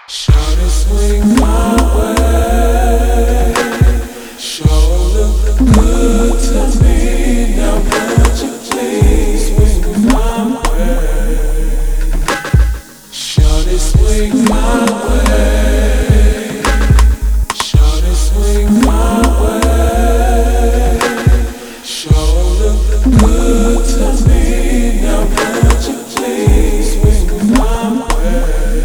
Shawty swing my way. Sure look good to me. Now would you please swing my way? Shawty swing my way. Shawty swing my way. Sure look good to me. Now would you please swing my way?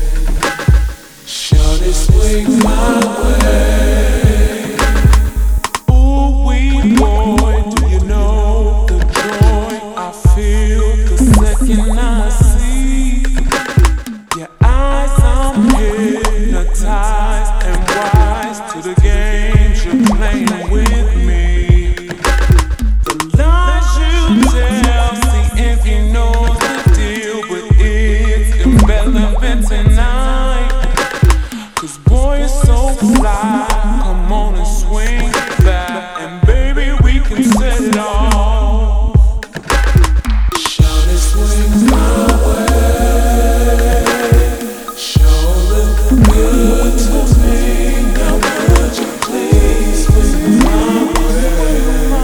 Shawty swing my way. Ooh wee boy, do you know the joy I feel the second I see your eyes? I'm hypnotized and wise to the games you're playing with me. The lies you tell, see if you know the deal, but it's irrelevant tonight. 'Cause boy, you're so fly. Come on and swing back, and baby, we can set it off. Shawty swing my way. Sure look good to me. Now would you please swing my way?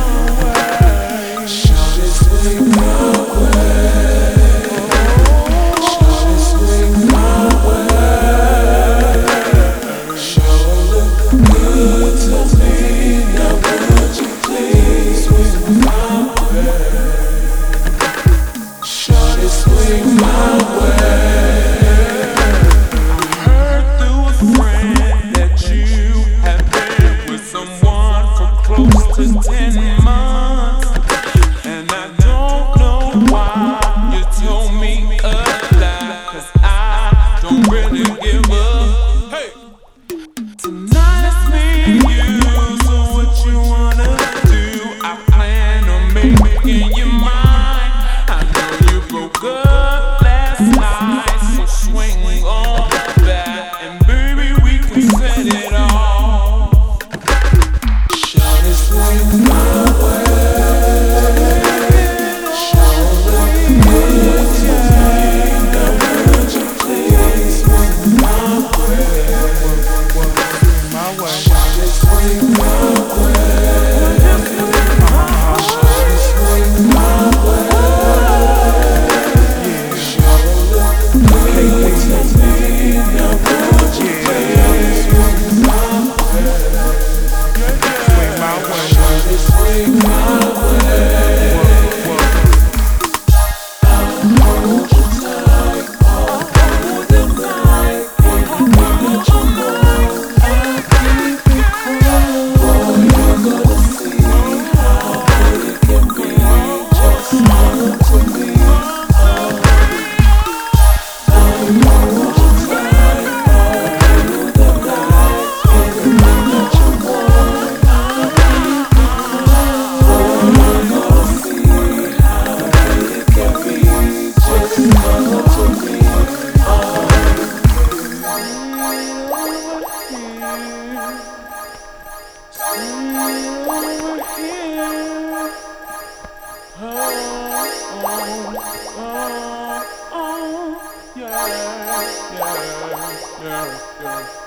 Shawty swing my way. Shawty swing my way. Good to me. Now would you please swing my way? Shawty swing my way. I heard through a friend that you have been with someone for close to 10 months, and I don't know why you told me a lie, 'cause I don't really give up. Hey. Tonight it's me and you, so what you wanna do? I plan on making you mine. I know you broke up last night, so swing on back, and baby, we can set it off. Shawty swing my way. Sure look good to me. Now would you please swing my way? Shawty swing my way. Shawty swing my way. Sure look good to me. Now would you please swing my way? Shawty swing my way. I'll hold you tight all through the night. Anything that you want, I'll keep it cool. Boy, you're gonna see how good it can be. Just come to me. I'll hold you tight all through the night. Anything that you want, I'll keep it cool. Boy, you're gonna see how good it can be. Just come to me. Yeah.